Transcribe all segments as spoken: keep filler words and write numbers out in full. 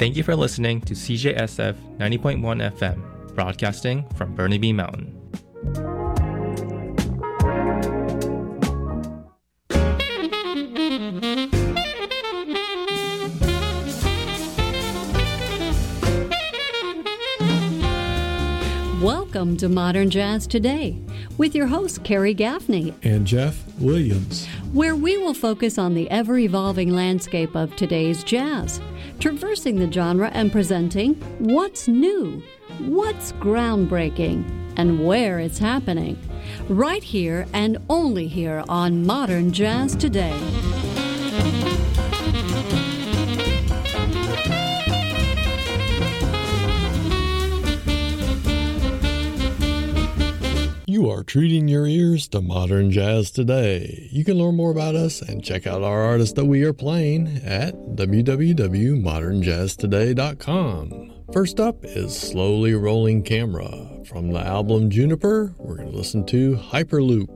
Thank you for listening to C J S F ninety point one F M, broadcasting from Burnaby Mountain. Welcome to Modern Jazz Today with your hosts Carrie Gaffney and Jeff Williams, where we will focus on the ever-evolving landscape of today's jazz, traversing the genre and presenting what's new, what's groundbreaking, and where it's happening, right here and only here on Modern Jazz Today. You are treating your ears to Modern Jazz Today. You can learn more about us and check out our artists that we are playing at w w w dot modern jazz today dot com. First up is Slowly Rolling Camera. From the album Juniper, we're going to listen to Hyperloop.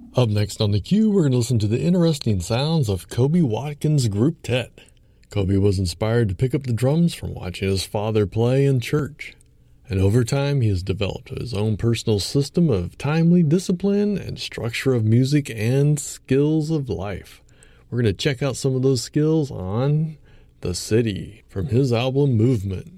Up next on the queue, we're going to listen to the interesting sounds of Kobe Watkins' Group Tet. Kobe was inspired to pick up the drums from watching his father play in church. And over time, he has developed his own personal system of timely discipline and structure of music and skills of life. We're going to check out some of those skills on The City from his album Movement.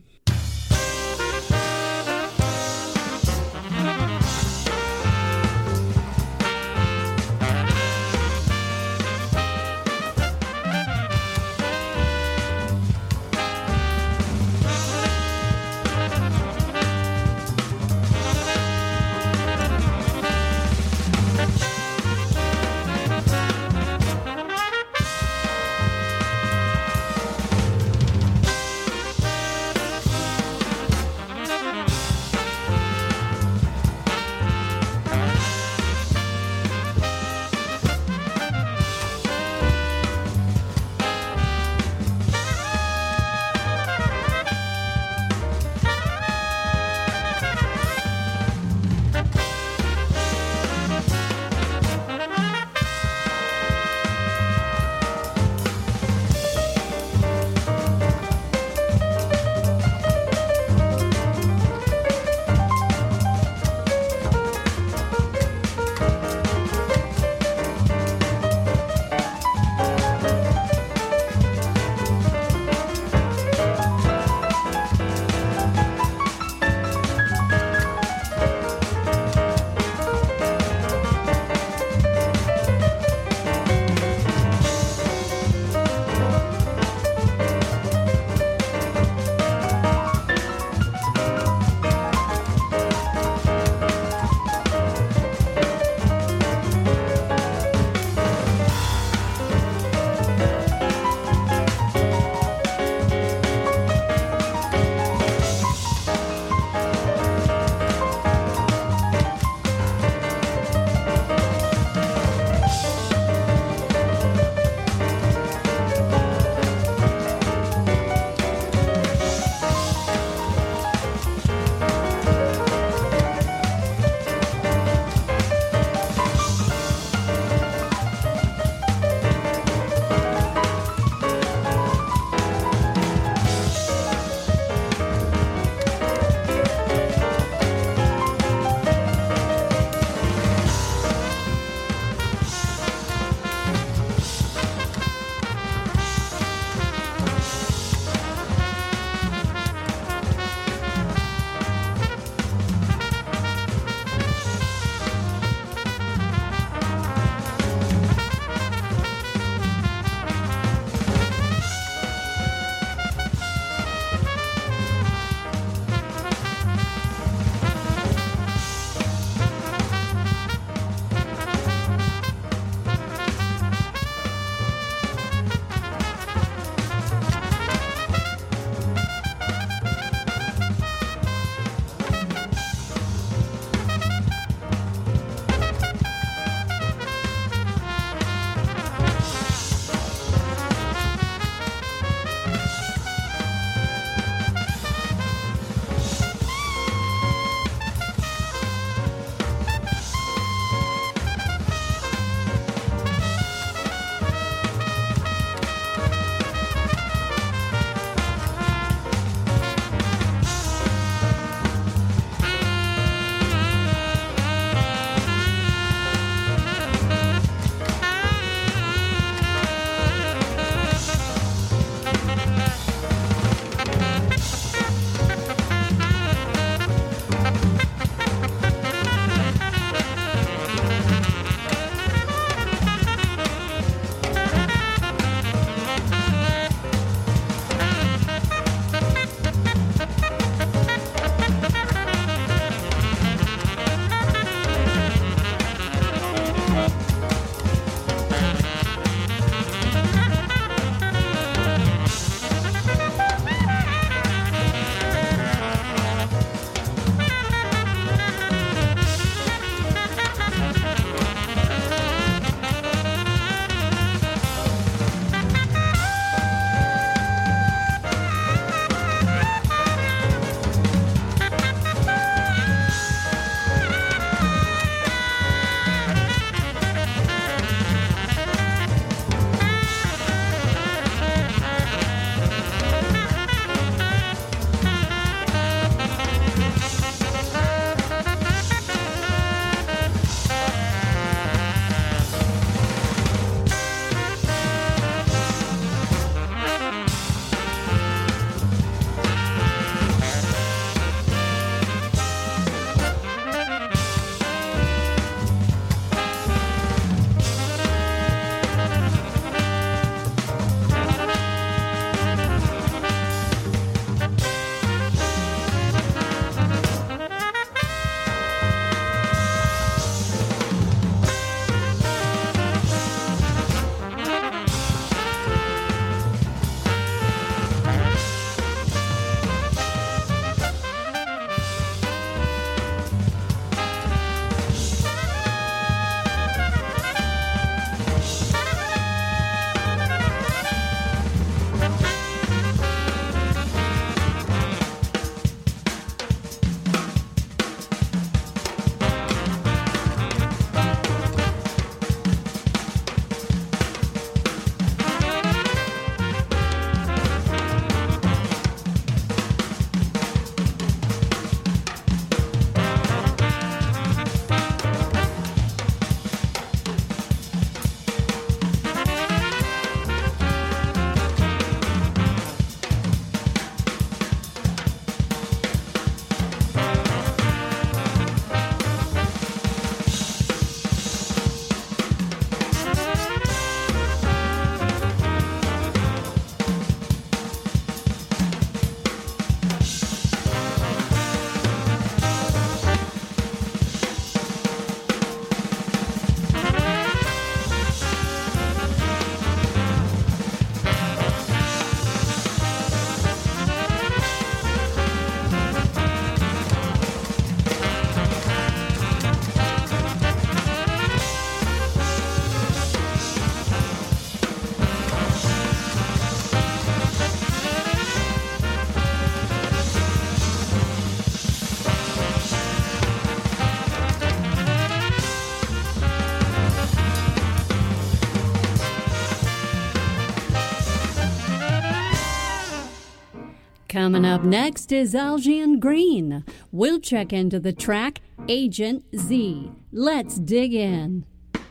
Coming up next is Algian Green. We'll check into the track Agent Z. Let's dig in.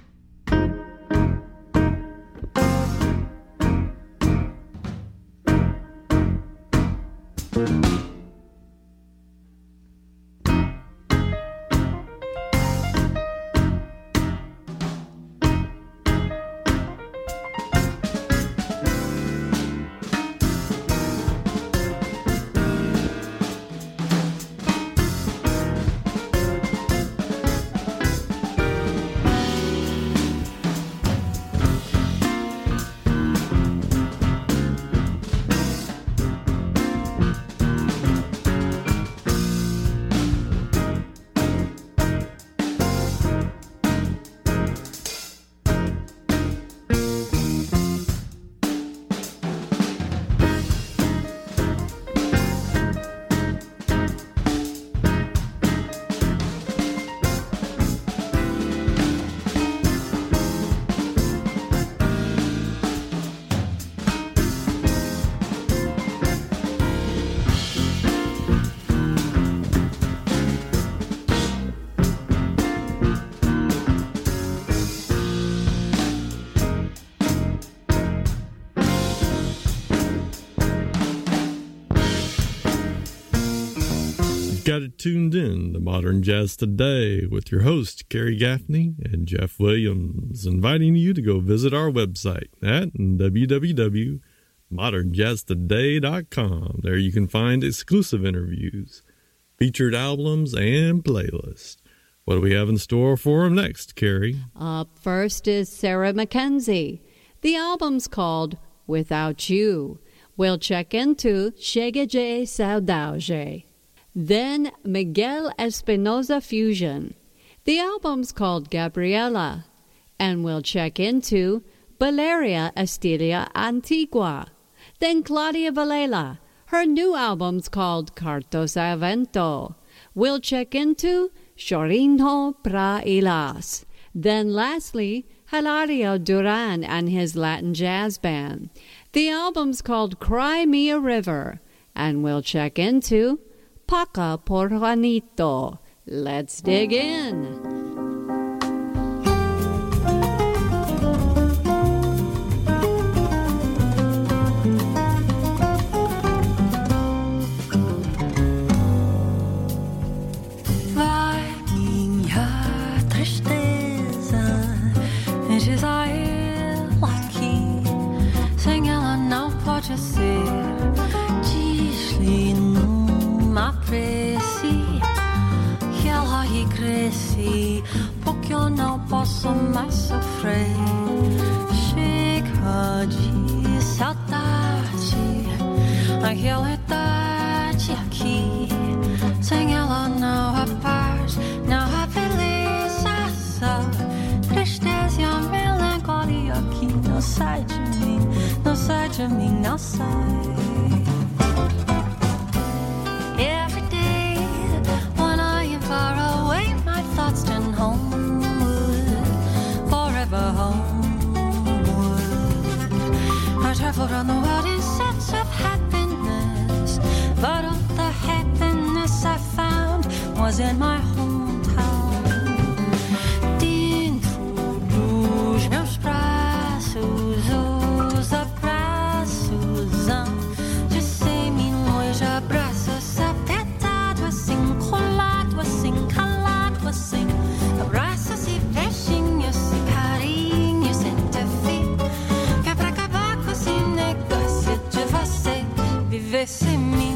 Got it tuned in to Modern Jazz Today with your hosts, Kerry Gaffney and Jeff Williams, inviting you to go visit our website at w w w dot modern jazz today dot com. There you can find exclusive interviews, featured albums, and playlists. What do we have in store for them next, Kerry? Up first is Sarah Mackenzie. The album's called Without You. We'll check into Chega de Saudade. Then Miguel Espinosa Fusion. The album's called Gabriela, and we'll check into Valeria Estilia Antigua. Then Claudia Valela. Her new album's called Cartos a Vento. We'll check into Chorino pra Ilas. Then lastly, Hilario Duran and his Latin jazz band. The album's called Cry Me a River, and we'll check into Paca por Juanito. Let's dig in. Vai minha tristeza, diz a ela que sem ela não pode ser. Diz-lhe numa prece que ela cresce, porque eu não posso mais sofrer. Chega de saudade, a realidade aqui. Sem ela não há paz, não há beleza, só tristeza e a melancolia que não sai de mim, não sai de mim, não sai. Every day when I am far away, my thoughts turn homeward, forever homeward. I travel around the world in search of happiness, but all the happiness I found was in my hometown. Dentro dos meus braços, os abraços de semi-longe, abraços apertado assim, colado assim, calado assim, abraços e beijinhos e carinhos sem ter fim, que é pra acabar com esse negócio de você viver sem mim.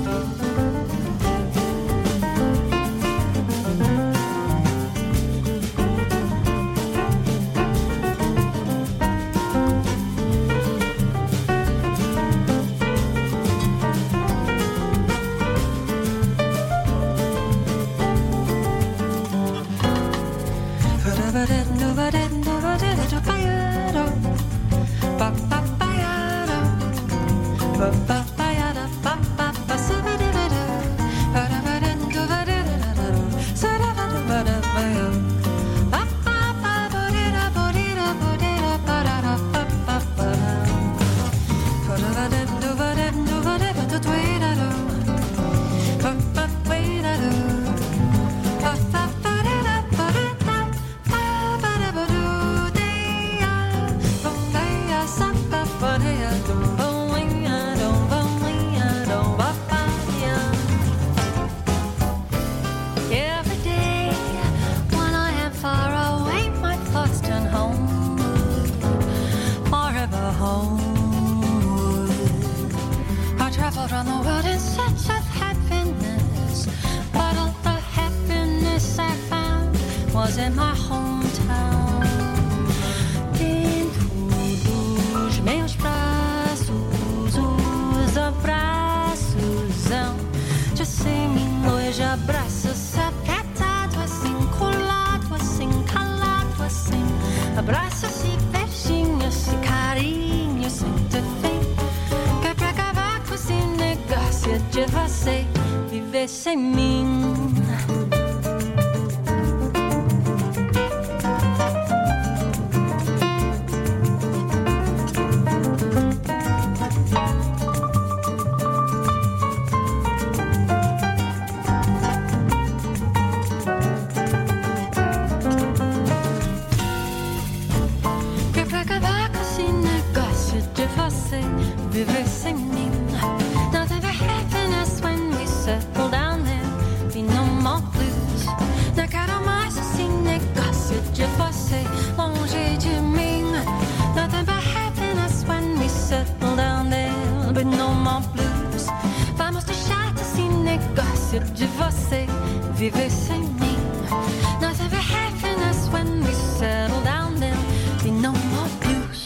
was in my hometown. Dentro dos meus braços, os abraços hão de semi-noite, abraços apertado assim, colado assim, calado assim, abraços e beijinhos e carinhos sem defeito, que é pra acabar com esse negócio de você viver sem mim. Viver sem mim. Nothing but happiness when we settle down there. Be no more blues. Não quero mais esse negócio de você longe de mim. Nothing but happiness when we settle down there. Be no more blues. Vamos deixar esse negócio de você viver sem mim. Nothing but happiness when we settle down there. Be no more blues.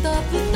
的不